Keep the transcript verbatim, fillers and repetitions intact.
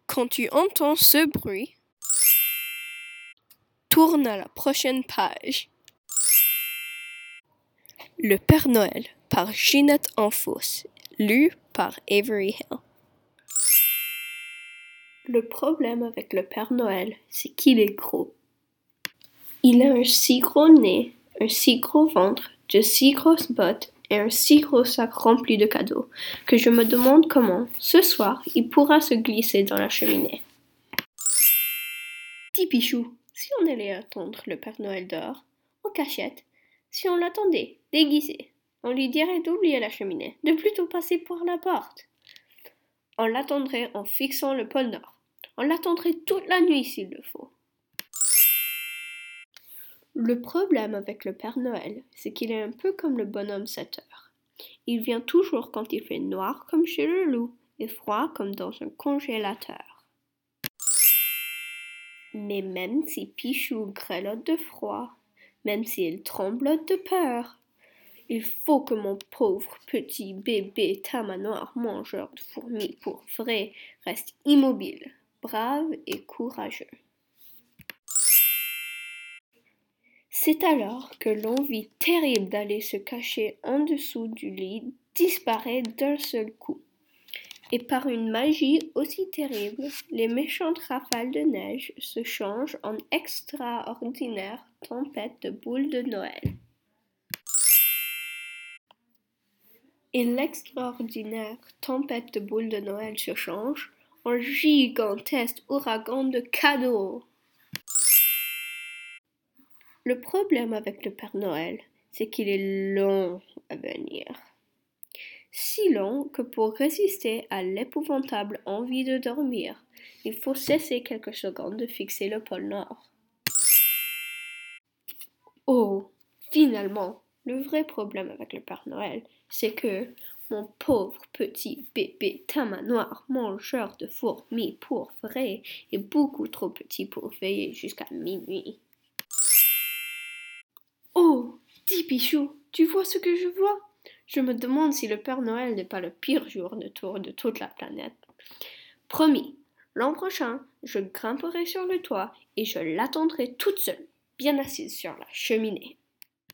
Quand tu entends ce bruit, tourne à la prochaine page. Le Père Noël par Ginette Anfos, lu par Avery Hill. Le problème avec le Père Noël, c'est qu'il est gros. Il a un si gros nez, un si gros ventre, de si grosses bottes et un si gros sac rempli de cadeaux que je me demande comment, ce soir, il pourra se glisser dans la cheminée. Petit Pichou, si on allait attendre le Père Noël dehors, en cachette, si on l'attendait, déguisé, on lui dirait d'oublier la cheminée, de plutôt passer par la porte. On l'attendrait en fixant le pôle Nord. On l'attendrait toute la nuit s'il le faut. Le problème avec le Père Noël, c'est qu'il est un peu comme le bonhomme sept heures. Il vient toujours quand il fait noir comme chez le loup et froid comme dans un congélateur. Mais même si Pichou grelotte de froid, même s'il tremblote de peur, il faut que mon pauvre petit bébé tamanoir mangeur de fourmis pour vrai reste immobile, brave et courageux. C'est alors que l'envie terrible d'aller se cacher en dessous du lit disparaît d'un seul coup. Et par une magie aussi terrible, les méchantes rafales de neige se changent en extraordinaires tempêtes de boules de Noël. Et l'extraordinaire tempête de boules de Noël se change en gigantesque ouragan de cadeaux. Le problème avec le Père Noël, c'est qu'il est long à venir. Si long que pour résister à l'épouvantable envie de dormir, il faut cesser quelques secondes de fixer le pôle Nord. Oh, finalement, le vrai problème avec le Père Noël, c'est que mon pauvre petit bébé tamanoir mangeur de fourmis pour vrai est beaucoup trop petit pour veiller jusqu'à minuit. Oh, dis Pichou, tu vois ce que je vois? Je me demande si le Père Noël n'est pas le pire journetour de toute la planète. Promis, l'an prochain, je grimperai sur le toit et je l'attendrai toute seule, bien assise sur la cheminée.